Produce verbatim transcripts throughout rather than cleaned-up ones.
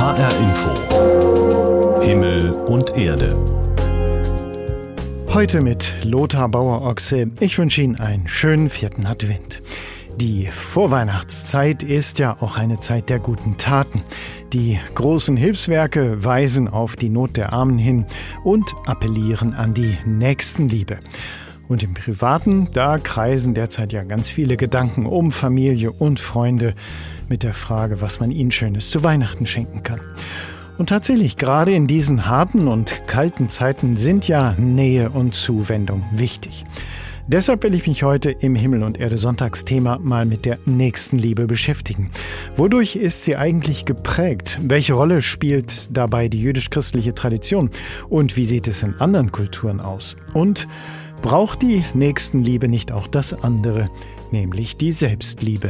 H R Info Himmel und Erde. Heute mit Lothar Bauer-Ochse. Ich wünsche Ihnen einen schönen vierten Advent. Die Vorweihnachtszeit ist ja auch eine Zeit der guten Taten. Die großen Hilfswerke weisen auf die Not der Armen hin und appellieren an die Nächstenliebe. Und im Privaten, da kreisen derzeit ja ganz viele Gedanken um Familie und Freunde mit der Frage, was man ihnen Schönes zu Weihnachten schenken kann. Und tatsächlich, gerade in diesen harten und kalten Zeiten sind ja Nähe und Zuwendung wichtig. Deshalb will ich mich heute im Himmel und Erde Sonntagsthema mal mit der Nächstenliebe beschäftigen. Wodurch ist sie eigentlich geprägt? Welche Rolle spielt dabei die jüdisch-christliche Tradition? Und wie sieht es in anderen Kulturen aus? Und braucht die Nächstenliebe nicht auch das andere, nämlich die Selbstliebe?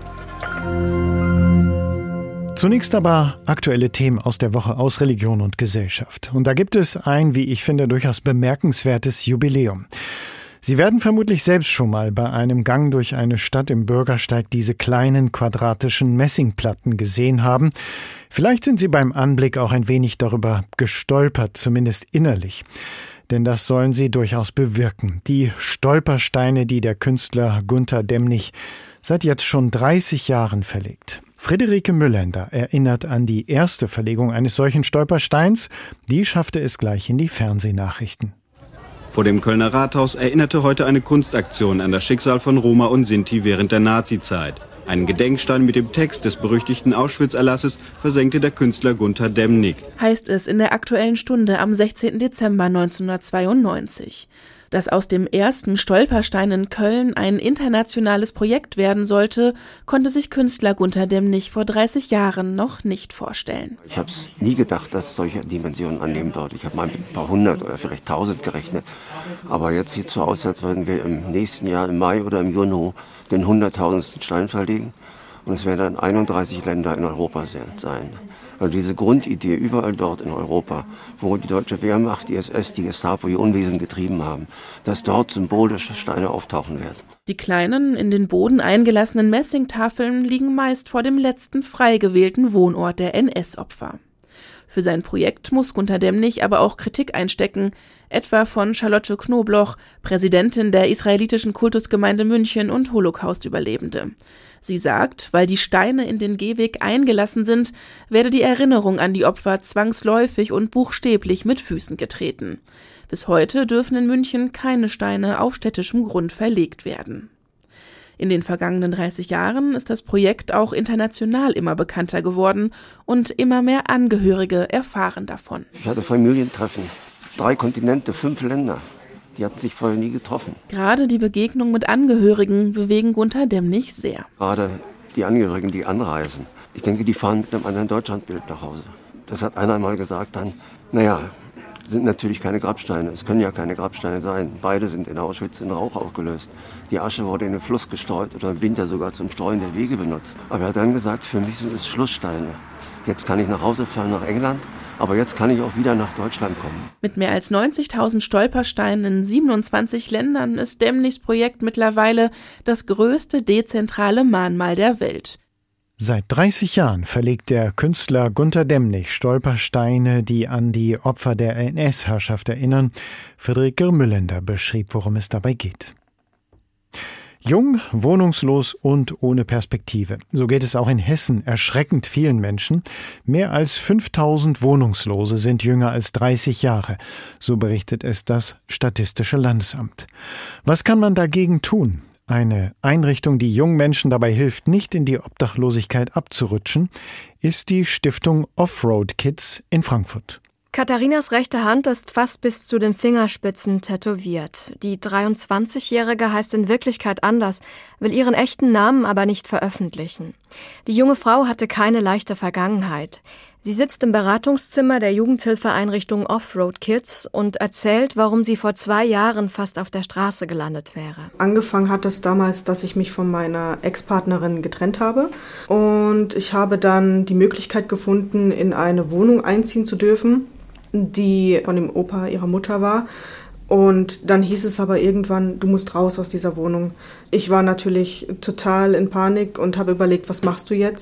Zunächst aber aktuelle Themen aus der Woche aus Religion und Gesellschaft. Und da gibt es ein, wie ich finde, durchaus bemerkenswertes Jubiläum. Sie werden vermutlich selbst schon mal bei einem Gang durch eine Stadt im Bürgersteig diese kleinen quadratischen Messingplatten gesehen haben. Vielleicht sind Sie beim Anblick auch ein wenig darüber gestolpert, zumindest innerlich. Denn das sollen sie durchaus bewirken. Die Stolpersteine, die der Künstler Gunter Demnig seit jetzt schon dreißig Jahren verlegt. Friederike Müllender erinnert an die erste Verlegung eines solchen Stolpersteins. Die schaffte es gleich in die Fernsehnachrichten. Vor dem Kölner Rathaus erinnerte heute eine Kunstaktion an das Schicksal von Roma und Sinti während der Nazizeit. Einen Gedenkstein mit dem Text des berüchtigten Auschwitz-Erlasses versenkte der Künstler Gunter Demnig. Heißt es in der Aktuellen Stunde am sechzehnten Dezember neunzehnhundertzweiundneunzig. Dass aus dem ersten Stolperstein in Köln ein internationales Projekt werden sollte, konnte sich Künstler Gunter Demnig vor dreißig Jahren noch nicht vorstellen. Ich habe es nie gedacht, dass es solche Dimensionen annehmen wird. Ich habe mal mit ein paar hundert oder vielleicht tausend gerechnet. Aber jetzt sieht es so aus, als würden wir im nächsten Jahr, im Mai oder im Juni, den hunderttausendsten Stein verlegen. Und es werden dann einunddreißig Länder in Europa sein. Also diese Grundidee überall dort in Europa, wo die deutsche Wehrmacht, die S S, die Gestapo ihr Unwesen getrieben haben, dass dort symbolische Steine auftauchen werden. Die kleinen, in den Boden eingelassenen Messingtafeln liegen meist vor dem letzten frei gewählten Wohnort der N S-Opfer. Für sein Projekt muss Gunter Demnig aber auch Kritik einstecken, etwa von Charlotte Knobloch, Präsidentin der israelitischen Kultusgemeinde München und Holocaust-Überlebende. Sie sagt, weil die Steine in den Gehweg eingelassen sind, werde die Erinnerung an die Opfer zwangsläufig und buchstäblich mit Füßen getreten. Bis heute dürfen in München keine Steine auf städtischem Grund verlegt werden. In den vergangenen dreißig Jahren ist das Projekt auch international immer bekannter geworden und immer mehr Angehörige erfahren davon. Ich hatte Familientreffen, drei Kontinente, fünf Länder. Die hatten sich vorher nie getroffen. Gerade die Begegnung mit Angehörigen bewegen Gunter Demnig sehr. Gerade die Angehörigen, die anreisen. Ich denke, die fahren mit einem anderen Deutschlandbild nach Hause. Das hat einer einmal gesagt dann, naja, sind natürlich keine Grabsteine. Es können ja keine Grabsteine sein. Beide sind in Auschwitz in Rauch aufgelöst. Die Asche wurde in den Fluss gestreut oder im Winter sogar zum Streuen der Wege benutzt. Aber er hat dann gesagt, für mich sind es Schlusssteine. Jetzt kann ich nach Hause fahren nach England. Aber jetzt kann ich auch wieder nach Deutschland kommen. Mit mehr als neunzigtausend Stolpersteinen in siebenundzwanzig Ländern ist Demnigs Projekt mittlerweile das größte dezentrale Mahnmal der Welt. Seit dreißig Jahren verlegt der Künstler Gunter Demnig Stolpersteine, die an die Opfer der N S-Herrschaft erinnern. Friederike Müllender beschrieb, worum es dabei geht. Jung, wohnungslos und ohne Perspektive. So geht es auch in Hessen erschreckend vielen Menschen. Mehr als fünftausend Wohnungslose sind jünger als dreißig Jahre. So berichtet es das Statistische Landesamt. Was kann man dagegen tun? Eine Einrichtung, die jungen Menschen dabei hilft, nicht in die Obdachlosigkeit abzurutschen, ist die Stiftung Offroad Kids in Frankfurt. Katharinas rechte Hand ist fast bis zu den Fingerspitzen tätowiert. Die dreiundzwanzigjährige heißt in Wirklichkeit anders, will ihren echten Namen aber nicht veröffentlichen. Die junge Frau hatte keine leichte Vergangenheit. Sie sitzt im Beratungszimmer der Jugendhilfeeinrichtung Offroad Kids und erzählt, warum sie vor zwei Jahren fast auf der Straße gelandet wäre. Angefangen hat es damals, dass ich mich von meiner Ex-Partnerin getrennt habe. Und ich habe dann die Möglichkeit gefunden, in eine Wohnung einziehen zu dürfen, die von dem Opa ihrer Mutter war. Und dann hieß es aber irgendwann, du musst raus aus dieser Wohnung. Ich war natürlich total in Panik und habe überlegt, was machst du jetzt?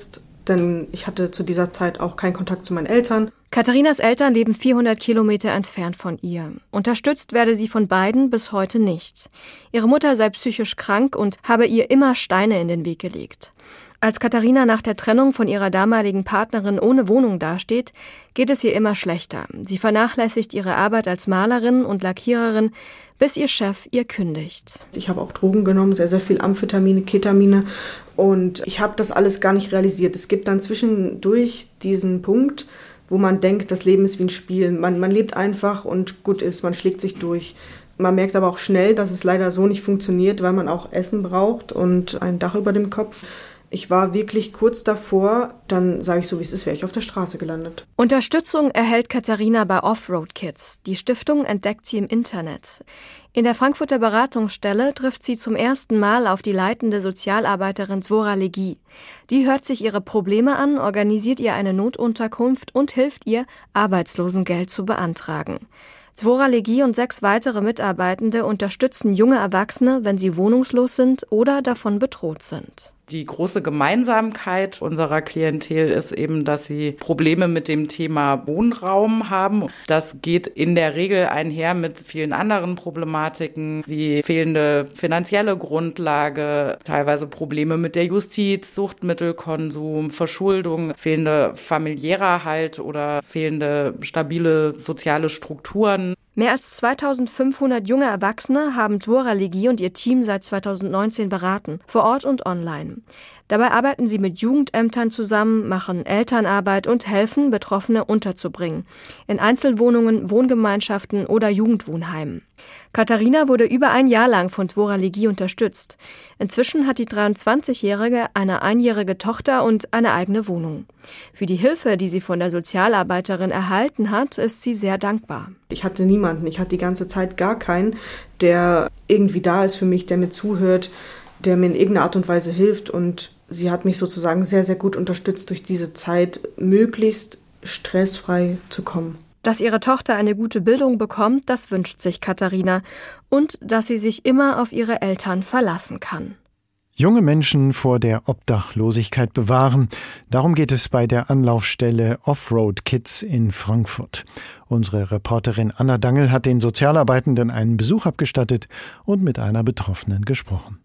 denn ich hatte zu dieser Zeit auch keinen Kontakt zu meinen Eltern. Katharinas Eltern leben vierhundert Kilometer entfernt von ihr. Unterstützt werde sie von beiden bis heute nicht. Ihre Mutter sei psychisch krank und habe ihr immer Steine in den Weg gelegt. Als Katharina nach der Trennung von ihrer damaligen Partnerin ohne Wohnung dasteht, geht es ihr immer schlechter. Sie vernachlässigt ihre Arbeit als Malerin und Lackiererin, bis ihr Chef ihr kündigt. Ich habe auch Drogen genommen, sehr, sehr viel Amphetamine, Ketamine, und ich habe das alles gar nicht realisiert. Es gibt dann zwischendurch diesen Punkt, wo man denkt, das Leben ist wie ein Spiel. Man, man lebt einfach und gut ist, man schlägt sich durch. Man merkt aber auch schnell, dass es leider so nicht funktioniert, weil man auch Essen braucht und ein Dach über dem Kopf. Ich war wirklich kurz davor, dann sage ich so, wie es ist, wäre ich auf der Straße gelandet. Unterstützung erhält Katharina bei Offroad Kids. Die Stiftung entdeckt sie im Internet. In der Frankfurter Beratungsstelle trifft sie zum ersten Mal auf die leitende Sozialarbeiterin Zvora Legi. Die hört sich ihre Probleme an, organisiert ihr eine Notunterkunft und hilft ihr, Arbeitslosengeld zu beantragen. Zvora Legi und sechs weitere Mitarbeitende unterstützen junge Erwachsene, wenn sie wohnungslos sind oder davon bedroht sind. Die große Gemeinsamkeit unserer Klientel ist eben, dass sie Probleme mit dem Thema Wohnraum haben. Das geht in der Regel einher mit vielen anderen Problematiken, wie fehlende finanzielle Grundlage, teilweise Probleme mit der Justiz, Suchtmittelkonsum, Verschuldung, fehlende familiärer Halt oder fehlende stabile soziale Strukturen. Mehr als zweitausendfünfhundert junge Erwachsene haben Zvora Legi und ihr Team seit zweitausendneunzehn beraten, vor Ort und online. Dabei arbeiten sie mit Jugendämtern zusammen, machen Elternarbeit und helfen, Betroffene unterzubringen. In Einzelwohnungen, Wohngemeinschaften oder Jugendwohnheimen. Katharina wurde über ein Jahr lang von Zvora Legi unterstützt. Inzwischen hat die dreiundzwanzigjährige eine einjährige Tochter und eine eigene Wohnung. Für die Hilfe, die sie von der Sozialarbeiterin erhalten hat, ist sie sehr dankbar. Ich hatte niemanden, ich hatte die ganze Zeit gar keinen, der irgendwie da ist für mich, der mir zuhört, der mir in irgendeiner Art und Weise hilft, und sie hat mich sozusagen sehr, sehr gut unterstützt, durch diese Zeit möglichst stressfrei zu kommen. Dass ihre Tochter eine gute Bildung bekommt, das wünscht sich Katharina, und dass sie sich immer auf ihre Eltern verlassen kann. Junge Menschen vor der Obdachlosigkeit bewahren. Darum geht es bei der Anlaufstelle Offroad Kids in Frankfurt. Unsere Reporterin Anna Dangel hat den Sozialarbeitenden einen Besuch abgestattet und mit einer Betroffenen gesprochen.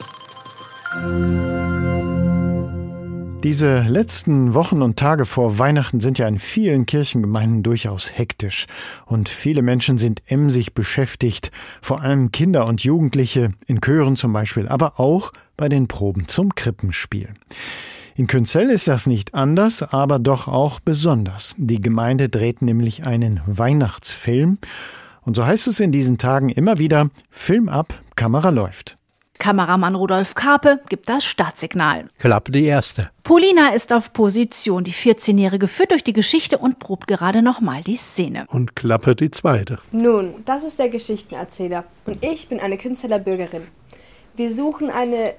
Diese letzten Wochen und Tage vor Weihnachten sind ja in vielen Kirchengemeinden durchaus hektisch. Und viele Menschen sind emsig beschäftigt, vor allem Kinder und Jugendliche, in Chören zum Beispiel, aber auch bei den Proben zum Krippenspiel. In Künzell ist das nicht anders, aber doch auch besonders. Die Gemeinde dreht nämlich einen Weihnachtsfilm. Und so heißt es in diesen Tagen immer wieder: Film ab, Kamera läuft. Kameramann Rudolf Karpe gibt das Startsignal. Klappe die erste. Paulina ist auf Position. Die vierzehnjährige führt durch die Geschichte und probt gerade nochmal die Szene. Und Klappe die zweite. Nun, das ist der Geschichtenerzähler und ich bin eine Künstler Bürgerin. Wir suchen eine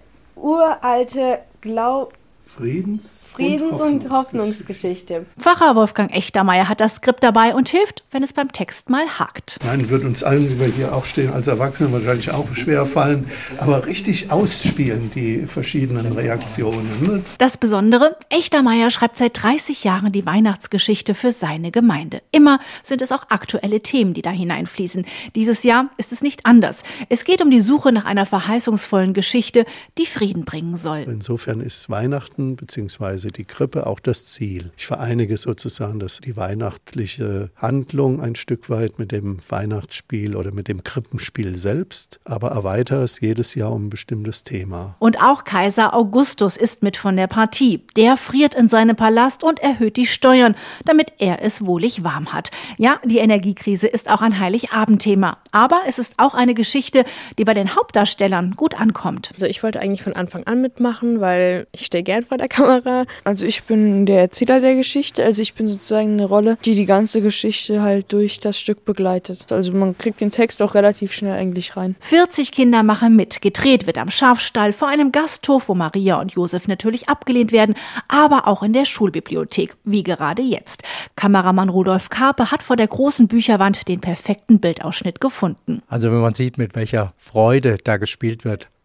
uralte Glaub... Friedens- Friedens- und, und Hoffnungsgeschichte. Pfarrer Wolfgang Echtermeier hat das Skript dabei und hilft, wenn es beim Text mal hakt. Nein, wird uns allen, die wir hier auch stehen, als Erwachsene wahrscheinlich auch schwer fallen, aber richtig ausspielen, die verschiedenen Reaktionen. Ne? Das Besondere, Echtermeier schreibt seit dreißig Jahren die Weihnachtsgeschichte für seine Gemeinde. Immer sind es auch aktuelle Themen, die da hineinfließen. Dieses Jahr ist es nicht anders. Es geht um die Suche nach einer verheißungsvollen Geschichte, die Frieden bringen soll. Insofern ist Weihnachten bzw. die Krippe auch das Ziel. Ich vereinige sozusagen dass die weihnachtliche Handlung ein Stück weit mit dem Weihnachtsspiel oder mit dem Krippenspiel selbst, aber erweitere es jedes Jahr um ein bestimmtes Thema. Und auch Kaiser Augustus ist mit von der Partie. Der friert in seinem Palast und erhöht die Steuern, damit er es wohlig warm hat. Ja, die Energiekrise ist auch ein Heiligabend-Thema. Aber es ist auch eine Geschichte, die bei den Hauptdarstellern gut ankommt. Also ich wollte eigentlich von Anfang an mitmachen, weil ich stehe gern vor der Kamera. Also ich bin der Erzähler der Geschichte, also ich bin sozusagen eine Rolle, die die ganze Geschichte halt durch das Stück begleitet. Also man kriegt den Text auch relativ schnell eigentlich rein. vierzig Kinder machen mit. Gedreht wird am Schafstall, vor einem Gasthof, wo Maria und Josef natürlich abgelehnt werden, aber auch in der Schulbibliothek, wie gerade jetzt. Kameramann Rudolf Karpe hat vor der großen Bücherwand den perfekten Bildausschnitt gefunden. Also wenn man sieht, mit welcher Freude da gespielt wird,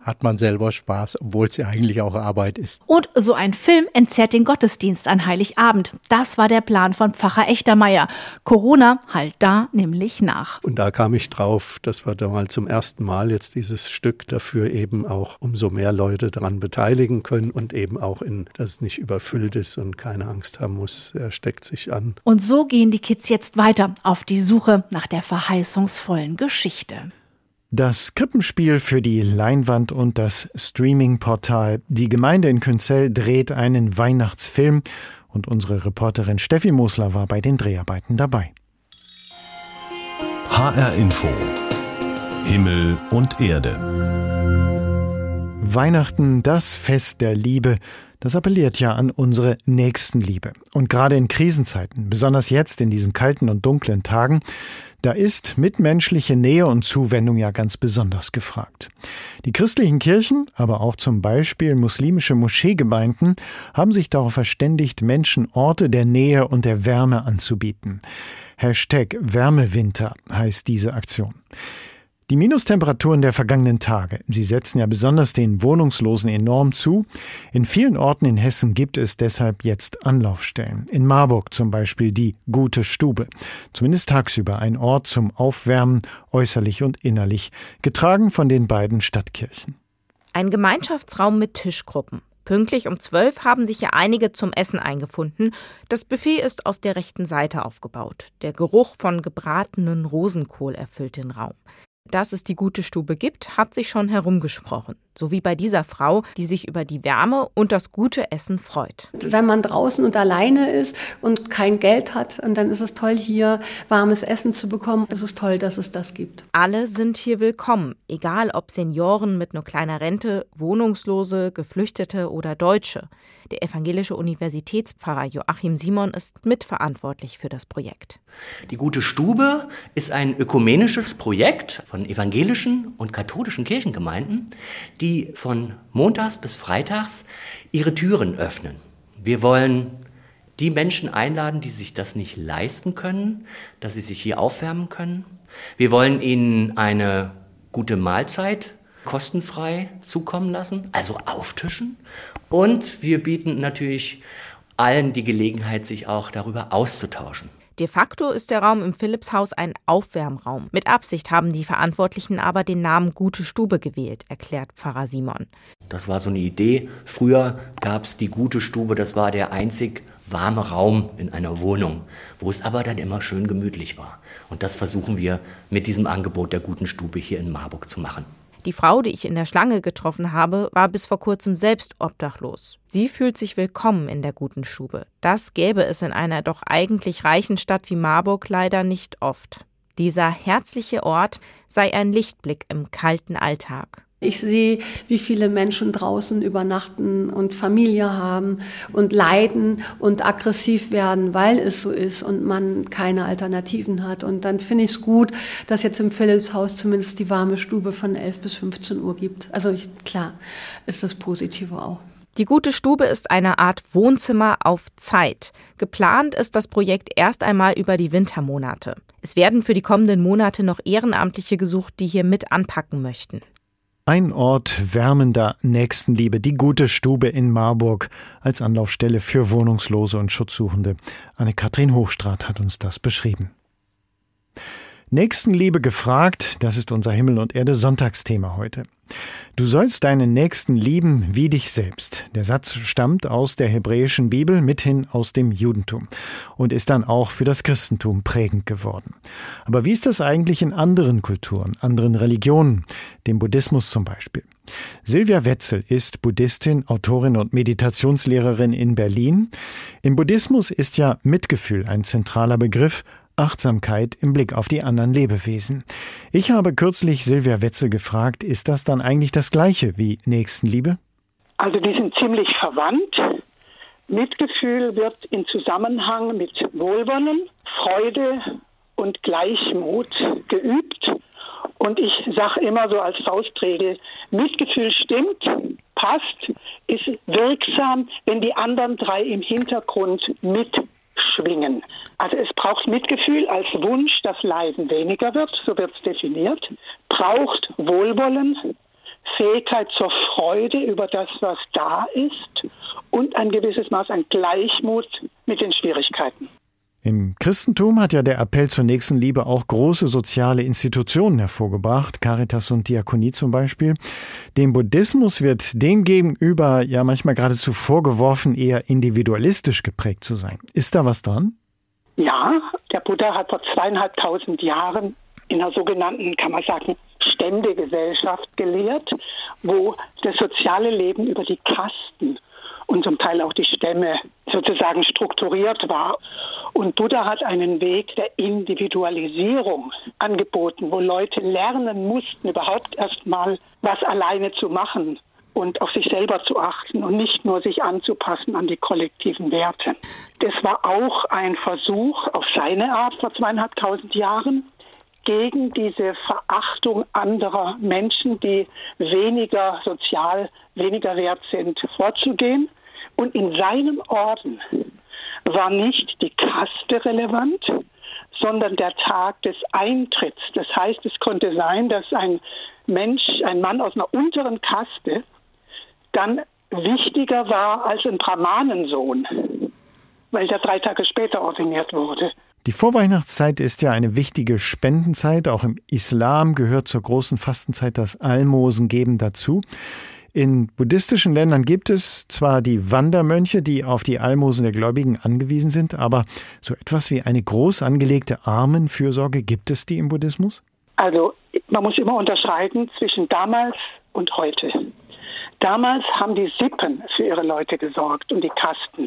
hat man selber Spaß, obwohl es ja eigentlich auch Arbeit ist. Und so ein Film entzerrt den Gottesdienst an Heiligabend. Das war der Plan von Pfarrer Echtermeier. Corona halt da nämlich nach. Und da kam ich drauf, dass wir da mal zum ersten Mal jetzt dieses Stück dafür eben auch umso mehr Leute daran beteiligen können und eben auch, in, dass es nicht überfüllt ist und keine Angst haben muss, er steckt sich an. Und so gehen die Kids jetzt weiter auf die Suche nach der verheißungsvollen Geschichte. Das Krippenspiel für die Leinwand und das Streaming-Portal. Die Gemeinde in Künzell dreht einen Weihnachtsfilm und unsere Reporterin Steffi Mosler war bei den Dreharbeiten dabei. H R Info. Himmel und Erde. Weihnachten, das Fest der Liebe, das appelliert ja an unsere Nächstenliebe. Und gerade in Krisenzeiten, besonders jetzt in diesen kalten und dunklen Tagen, da ist mitmenschliche Nähe und Zuwendung ja ganz besonders gefragt. Die christlichen Kirchen, aber auch zum Beispiel muslimische Moscheegemeinden, haben sich darauf verständigt, Menschen Orte der Nähe und der Wärme anzubieten. Hashtag Wärmewinter heißt diese Aktion. Die Minustemperaturen der vergangenen Tage, sie setzen ja besonders den Wohnungslosen enorm zu. In vielen Orten in Hessen gibt es deshalb jetzt Anlaufstellen. In Marburg zum Beispiel die Gute Stube. Zumindest tagsüber ein Ort zum Aufwärmen, äußerlich und innerlich, getragen von den beiden Stadtkirchen. Ein Gemeinschaftsraum mit Tischgruppen. Pünktlich um zwölf haben sich ja einige zum Essen eingefunden. Das Buffet ist auf der rechten Seite aufgebaut. Der Geruch von gebratenen Rosenkohl erfüllt den Raum. Dass es die Gute Stube gibt, hat sich schon herumgesprochen. So wie bei dieser Frau, die sich über die Wärme und das gute Essen freut. Wenn man draußen und alleine ist und kein Geld hat, und dann ist es toll, hier warmes Essen zu bekommen. Es ist toll, dass es das gibt. Alle sind hier willkommen, egal ob Senioren mit nur kleiner Rente, Wohnungslose, Geflüchtete oder Deutsche. Der evangelische Universitätspfarrer Joachim Simon ist mitverantwortlich für das Projekt. Die Gute Stube ist ein ökumenisches Projekt von evangelischen und katholischen Kirchengemeinden, die von montags bis freitags ihre Türen öffnen. Wir wollen die Menschen einladen, die sich das nicht leisten können, dass sie sich hier aufwärmen können. Wir wollen ihnen eine gute Mahlzeit kostenfrei zukommen lassen, also auftischen. Und wir bieten natürlich allen die Gelegenheit, sich auch darüber auszutauschen. De facto ist der Raum im Philippshaus ein Aufwärmraum. Mit Absicht haben die Verantwortlichen aber den Namen Gute Stube gewählt, erklärt Pfarrer Simon. Das war so eine Idee. Früher gab es die Gute Stube, das war der einzig warme Raum in einer Wohnung, wo es aber dann immer schön gemütlich war. Und das versuchen wir mit diesem Angebot der Guten Stube hier in Marburg zu machen. Die Frau, die ich in der Schlange getroffen habe, war bis vor kurzem selbst obdachlos. Sie fühlt sich willkommen in der Guten Stube. Das gäbe es in einer doch eigentlich reichen Stadt wie Marburg leider nicht oft. Dieser herzliche Ort sei ein Lichtblick im kalten Alltag. Ich sehe, wie viele Menschen draußen übernachten und Familie haben und leiden und aggressiv werden, weil es so ist und man keine Alternativen hat. Und dann finde ich es gut, dass jetzt im Philippshaus zumindest die warme Stube von elf bis fünfzehn Uhr gibt. Also ich, klar, ist das Positive auch. Die Gute Stube ist eine Art Wohnzimmer auf Zeit. Geplant ist das Projekt erst einmal über die Wintermonate. Es werden für die kommenden Monate noch Ehrenamtliche gesucht, die hier mit anpacken möchten. Ein Ort wärmender Nächstenliebe, die Gute Stube in Marburg als Anlaufstelle für Wohnungslose und Schutzsuchende. Anne-Kathrin Hochstraat hat uns das beschrieben. Nächstenliebe gefragt, das ist unser Himmel und Erde Sonntagsthema heute. Du sollst deinen Nächsten lieben wie dich selbst. Der Satz stammt aus der hebräischen Bibel, mithin aus dem Judentum und ist dann auch für das Christentum prägend geworden. Aber wie ist das eigentlich in anderen Kulturen, anderen Religionen, dem Buddhismus zum Beispiel? Silvia Wetzel ist Buddhistin, Autorin und Meditationslehrerin in Berlin. Im Buddhismus ist ja Mitgefühl ein zentraler Begriff, Achtsamkeit im Blick auf die anderen Lebewesen. Ich habe kürzlich Silvia Wetzel gefragt, ist das dann eigentlich das Gleiche wie Nächstenliebe? Also die sind ziemlich verwandt. Mitgefühl wird in Zusammenhang mit Wohlwollen, Freude und Gleichmut geübt. Und ich sage immer so als Faustregel, Mitgefühl stimmt, passt, ist wirksam, wenn die anderen drei im Hintergrund mitschwingen. Also es braucht Mitgefühl als Wunsch, dass Leiden weniger wird, so wird es definiert, braucht Wohlwollen, Fähigkeit zur Freude über das, was da ist und ein gewisses Maß an Gleichmut mit den Schwierigkeiten. Im Christentum hat ja der Appell zur Nächstenliebe auch große soziale Institutionen hervorgebracht, Caritas und Diakonie zum Beispiel. Dem Buddhismus wird demgegenüber ja manchmal geradezu vorgeworfen, eher individualistisch geprägt zu sein. Ist da was dran? Ja, der Buddha hat vor zweieinhalbtausend Jahren in einer sogenannten, kann man sagen, Ständegesellschaft gelehrt, wo das soziale Leben über die Kasten und zum Teil auch die Stämme sozusagen strukturiert war. Und Buddha hat einen Weg der Individualisierung angeboten, wo Leute lernen mussten, überhaupt erst mal was alleine zu machen und auf sich selber zu achten und nicht nur sich anzupassen an die kollektiven Werte. Das war auch ein Versuch auf seine Art vor zweieinhalbtausend Jahren, gegen diese Verachtung anderer Menschen, die weniger sozial, weniger wert sind, vorzugehen. Und in seinem Orden war nicht die Kaste relevant, sondern der Tag des Eintritts. Das heißt, es konnte sein, dass ein Mensch, ein Mann aus einer unteren Kaste, dann wichtiger war als ein Brahmanensohn, weil der drei Tage später ordiniert wurde. Die Vorweihnachtszeit ist ja eine wichtige Spendenzeit. Auch im Islam gehört zur großen Fastenzeit das Almosengeben dazu. In buddhistischen Ländern gibt es zwar die Wandermönche, die auf die Almosen der Gläubigen angewiesen sind, aber so etwas wie eine groß angelegte Armenfürsorge, gibt es die im Buddhismus? Also man muss immer unterscheiden zwischen damals und heute. Damals haben die Sippen für ihre Leute gesorgt und die Kasten.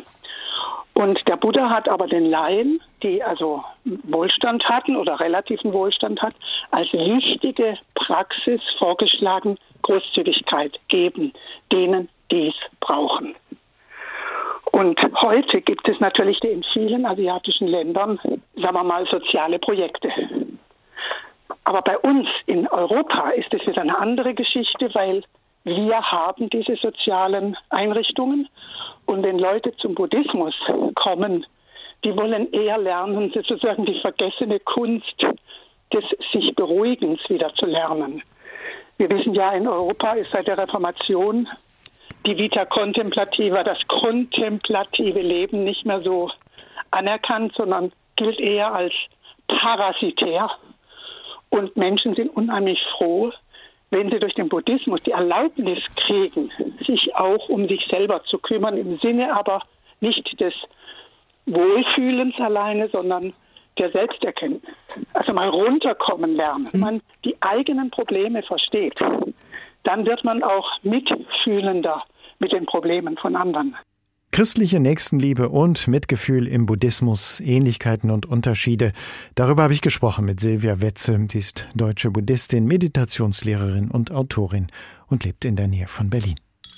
Und der Buddha hat aber den Laien, die also Wohlstand hatten oder relativen Wohlstand hat, als wichtige Praxis vorgeschlagen, Großzügigkeit geben, denen dies brauchen. Und heute gibt es natürlich in vielen asiatischen Ländern, sagen wir mal, soziale Projekte. Aber bei uns in Europa ist es wieder eine andere Geschichte, weil wir haben diese sozialen Einrichtungen. Und wenn Leute zum Buddhismus kommen, die wollen eher lernen, sozusagen die vergessene Kunst des sich Beruhigens wieder zu lernen. Wir wissen ja, in Europa ist seit der Reformation die Vita Contemplativa, das kontemplative Leben, nicht mehr so anerkannt, sondern gilt eher als parasitär. Und Menschen sind unheimlich froh, wenn sie durch den Buddhismus die Erlaubnis kriegen, sich auch um sich selber zu kümmern, im Sinne aber nicht des Wohlfühlens alleine, sondern der Selbsterkenntnis. Also mal runterkommen lernen, wenn man die eigenen Probleme versteht, dann wird man auch mitfühlender mit den Problemen von anderen. Christliche Nächstenliebe und Mitgefühl im Buddhismus, Ähnlichkeiten und Unterschiede. Darüber habe ich gesprochen mit Silvia Wetzel. Sie ist deutsche Buddhistin, Meditationslehrerin und Autorin und lebt in der Nähe von Berlin.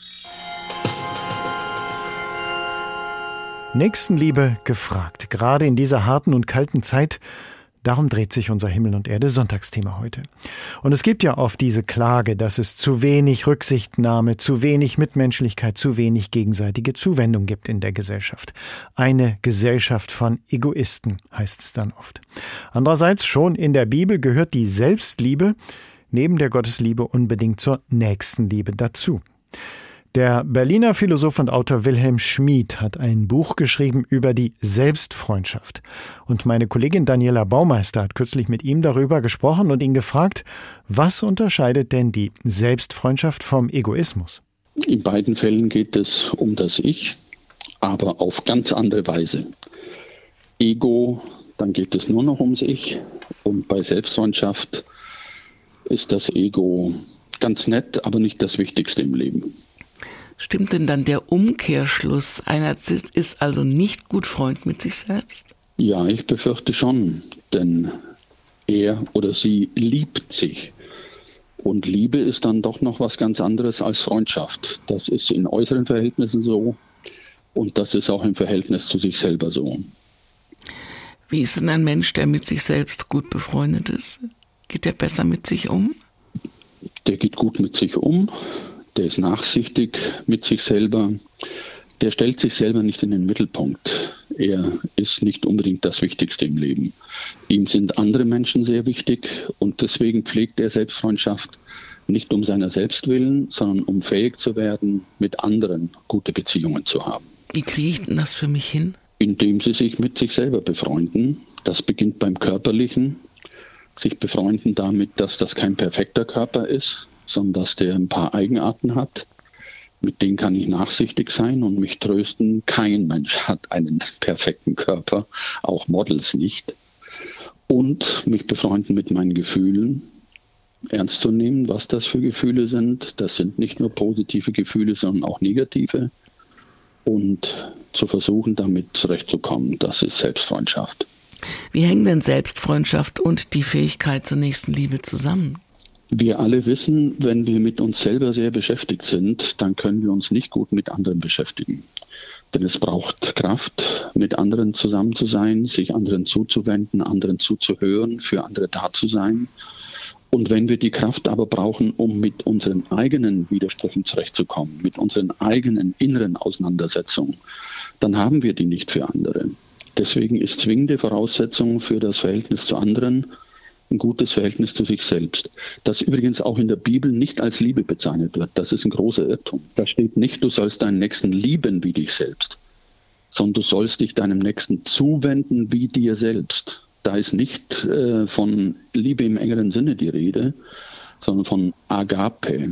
Nächstenliebe gefragt, gerade in dieser harten und kalten Zeit. Darum dreht sich unser Himmel und Erde Sonntagsthema heute. Und es gibt ja oft diese Klage, dass es zu wenig Rücksichtnahme, zu wenig Mitmenschlichkeit, zu wenig gegenseitige Zuwendung gibt in der Gesellschaft. Eine Gesellschaft von Egoisten, heißt es dann oft. Andererseits, schon in der Bibel gehört die Selbstliebe neben der Gottesliebe unbedingt zur Nächstenliebe dazu. Der Berliner Philosoph und Autor Wilhelm Schmid hat ein Buch geschrieben über die Selbstfreundschaft. Und meine Kollegin Daniela Baumeister hat kürzlich mit ihm darüber gesprochen und ihn gefragt, was unterscheidet denn die Selbstfreundschaft vom Egoismus? In beiden Fällen geht es um das Ich, aber auf ganz andere Weise. Ego, dann geht es nur noch ums Ich. Und bei Selbstfreundschaft ist das Ego ganz nett, aber nicht das Wichtigste im Leben. Stimmt denn dann der Umkehrschluss? Ein Narzisst ist also nicht gut Freund mit sich selbst? Ja, ich befürchte schon, denn er oder sie liebt sich. Und Liebe ist dann doch noch was ganz anderes als Freundschaft. Das ist in äußeren Verhältnissen so und das ist auch im Verhältnis zu sich selber so. Wie ist denn ein Mensch, der mit sich selbst gut befreundet ist? Geht der besser mit sich um? Der geht gut mit sich um. Der ist nachsichtig mit sich selber. Der stellt sich selber nicht in den Mittelpunkt. Er ist nicht unbedingt das Wichtigste im Leben. Ihm sind andere Menschen sehr wichtig und deswegen pflegt er Selbstfreundschaft, Nicht um seiner selbst willen, sondern um fähig zu werden, mit anderen gute Beziehungen zu haben. Wie kriege ich denn das für mich hin? Indem sie sich mit sich selber befreunden. Das beginnt beim Körperlichen. Sich befreunden damit, dass das kein perfekter Körper ist, sondern dass der ein paar Eigenarten hat. Mit denen kann ich nachsichtig sein und mich trösten. Kein Mensch hat einen perfekten Körper, auch Models nicht. Und mich befreunden mit meinen Gefühlen. Ernst zu nehmen, was das für Gefühle sind. Das sind nicht nur positive Gefühle, sondern auch negative. Und zu versuchen, damit zurechtzukommen, das ist Selbstfreundschaft. Wie hängen denn Selbstfreundschaft und die Fähigkeit zur Nächstenliebe zusammen? Wir alle wissen, wenn wir mit uns selber sehr beschäftigt sind, dann können wir uns nicht gut mit anderen beschäftigen. Denn es braucht Kraft, mit anderen zusammen zu sein, sich anderen zuzuwenden, anderen zuzuhören, für andere da zu sein. Und wenn wir die Kraft aber brauchen, um mit unseren eigenen Widersprüchen zurechtzukommen, mit unseren eigenen inneren Auseinandersetzungen, dann haben wir die nicht für andere. Deswegen ist zwingende Voraussetzung für das Verhältnis zu anderen ein gutes Verhältnis zu sich selbst. Das übrigens auch in der Bibel nicht als Liebe bezeichnet wird. Das ist ein großer Irrtum. Da steht nicht, du sollst deinen Nächsten lieben wie dich selbst, sondern du sollst dich deinem Nächsten zuwenden wie dir selbst. Da ist nicht äh, von Liebe im engeren Sinne die Rede, sondern von Agape.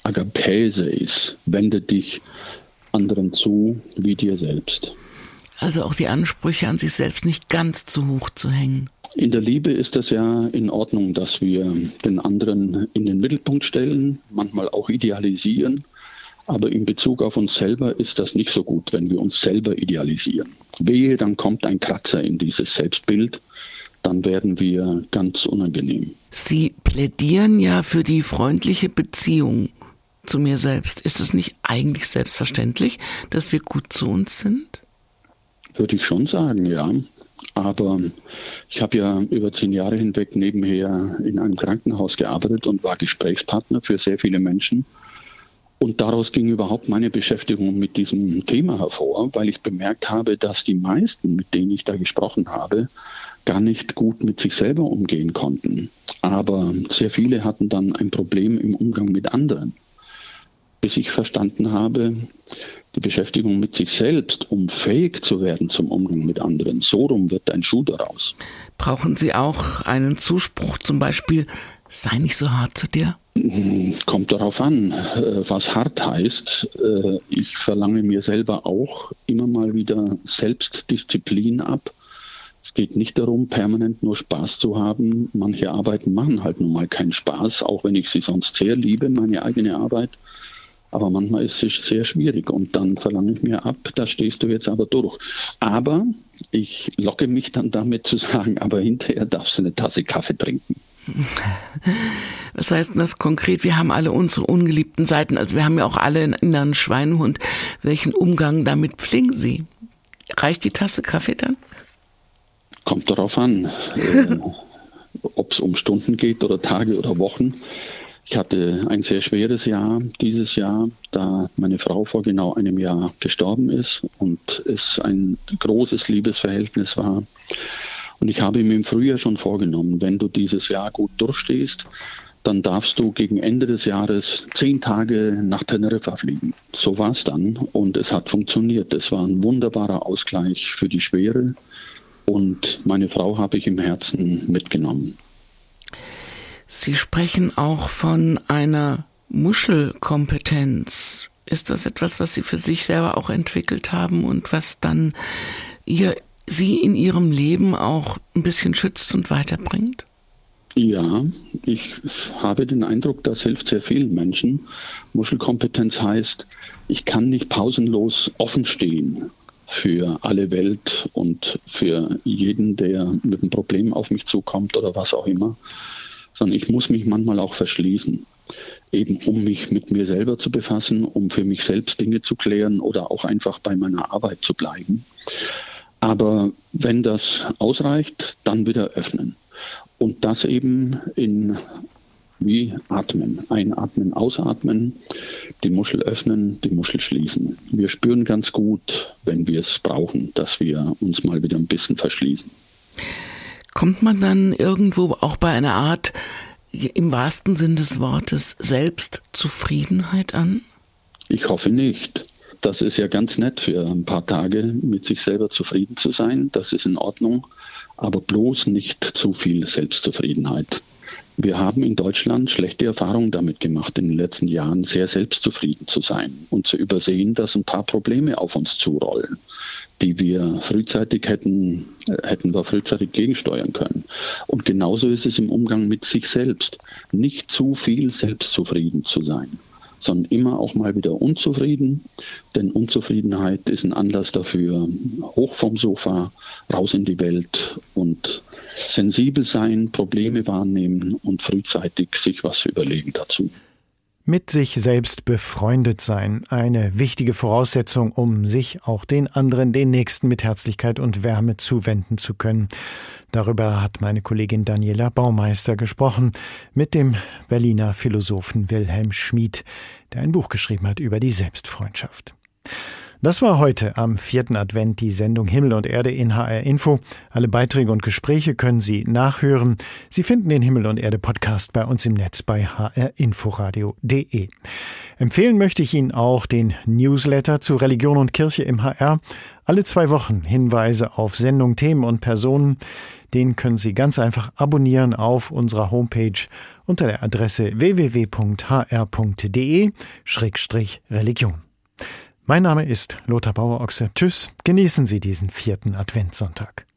Agapeseis, wende dich anderen zu wie dir selbst. Also auch die Ansprüche an sich selbst nicht ganz zu hoch zu hängen. In der Liebe ist das ja in Ordnung, dass wir den anderen in den Mittelpunkt stellen, manchmal auch idealisieren. Aber in Bezug auf uns selber ist das nicht so gut, wenn wir uns selber idealisieren. Wehe, dann kommt ein Kratzer in dieses Selbstbild, dann werden wir ganz unangenehm. Sie plädieren ja für die freundliche Beziehung zu mir selbst. Ist es nicht eigentlich selbstverständlich, dass wir gut zu uns sind? Würde ich schon sagen, ja. Aber ich habe ja über zehn Jahre hinweg nebenher in einem Krankenhaus gearbeitet und war Gesprächspartner für sehr viele Menschen. Und daraus ging überhaupt meine Beschäftigung mit diesem Thema hervor, weil ich bemerkt habe, dass die meisten, mit denen ich da gesprochen habe, gar nicht gut mit sich selber umgehen konnten. Aber sehr viele hatten dann ein Problem im Umgang mit anderen. Bis ich verstanden habe, die Beschäftigung mit sich selbst, um fähig zu werden zum Umgang mit anderen, so rum wird ein Schuh daraus. Brauchen Sie auch einen Zuspruch, zum Beispiel, sei nicht so hart zu dir? Kommt darauf an, was hart heißt. Ich verlange mir selber auch immer mal wieder Selbstdisziplin ab. Es geht nicht darum, permanent nur Spaß zu haben. Manche Arbeiten machen halt nun mal keinen Spaß, auch wenn ich sie sonst sehr liebe, meine eigene Arbeit. Aber manchmal ist es sehr schwierig und dann verlange ich mir ab, da stehst du jetzt aber durch. Aber ich locke mich dann damit zu sagen, aber hinterher darfst du eine Tasse Kaffee trinken. Was heißt denn das konkret? Wir haben alle unsere ungeliebten Seiten, also wir haben ja auch alle einen inneren Schweinehund. Welchen Umgang damit pflegen Sie? Reicht die Tasse Kaffee dann? Kommt darauf an, äh, ob es um Stunden geht oder Tage oder Wochen. Ich hatte ein sehr schweres Jahr dieses Jahr, da meine Frau vor genau einem Jahr gestorben ist und es ein großes Liebesverhältnis war. Und ich habe mir im Frühjahr schon vorgenommen, wenn du dieses Jahr gut durchstehst, dann darfst du gegen Ende des Jahres zehn Tage nach Teneriffa fliegen. So war es dann und es hat funktioniert. Es war ein wunderbarer Ausgleich für die Schwere und meine Frau habe ich im Herzen mitgenommen. Sie sprechen auch von einer Muschelkompetenz. Ist das etwas, was Sie für sich selber auch entwickelt haben und was dann ihr, Sie in Ihrem Leben auch ein bisschen schützt und weiterbringt? Ja, ich habe den Eindruck, das hilft sehr vielen Menschen. Muschelkompetenz heißt, ich kann nicht pausenlos offen stehen für alle Welt und für jeden, der mit einem Problem auf mich zukommt oder was auch immer, sondern ich muss mich manchmal auch verschließen, eben um mich mit mir selber zu befassen, um für mich selbst Dinge zu klären oder auch einfach bei meiner Arbeit zu bleiben. Aber wenn das ausreicht, dann wieder öffnen. Und das eben in wie atmen. Einatmen, ausatmen, die Muschel öffnen, die Muschel schließen. Wir spüren ganz gut, wenn wir es brauchen, dass wir uns mal wieder ein bisschen verschließen. Kommt man dann irgendwo auch bei einer Art im wahrsten Sinn des Wortes Selbstzufriedenheit an? Ich hoffe nicht. Das ist ja ganz nett, für ein paar Tage mit sich selber zufrieden zu sein. Das ist in Ordnung, aber bloß nicht zu viel Selbstzufriedenheit. Wir haben in Deutschland schlechte Erfahrungen damit gemacht, in den letzten Jahren sehr selbstzufrieden zu sein und zu übersehen, dass ein paar Probleme auf uns zurollen, die wir frühzeitig hätten, hätten wir frühzeitig gegensteuern können. Und genauso ist es im Umgang mit sich selbst. Nicht zu viel selbstzufrieden zu sein, sondern immer auch mal wieder unzufrieden, denn Unzufriedenheit ist ein Anlass dafür, hoch vom Sofa, raus in die Welt und sensibel sein, Probleme wahrnehmen und frühzeitig sich was überlegen dazu. Mit sich selbst befreundet sein, eine wichtige Voraussetzung, um sich auch den anderen, den Nächsten mit Herzlichkeit und Wärme zuwenden zu können. Darüber hat meine Kollegin Daniela Baumeister gesprochen mit dem Berliner Philosophen Wilhelm Schmid, der ein Buch geschrieben hat über die Selbstfreundschaft. Das war heute am vierten Advent die Sendung Himmel und Erde in H R Info. Alle Beiträge und Gespräche können Sie nachhören. Sie finden den Himmel und Erde Podcast bei uns im Netz bei h r inforadio punkt d e. Empfehlen möchte ich Ihnen auch den Newsletter zu Religion und Kirche im H R. Alle zwei Wochen Hinweise auf Sendung, Themen und Personen. Den können Sie ganz einfach abonnieren auf unserer Homepage unter der Adresse w w w punkt h r punkt d e Schrägstrich Religion. Mein Name ist Lothar Bauer-Ochse. Tschüss, genießen Sie diesen vierten Adventssonntag.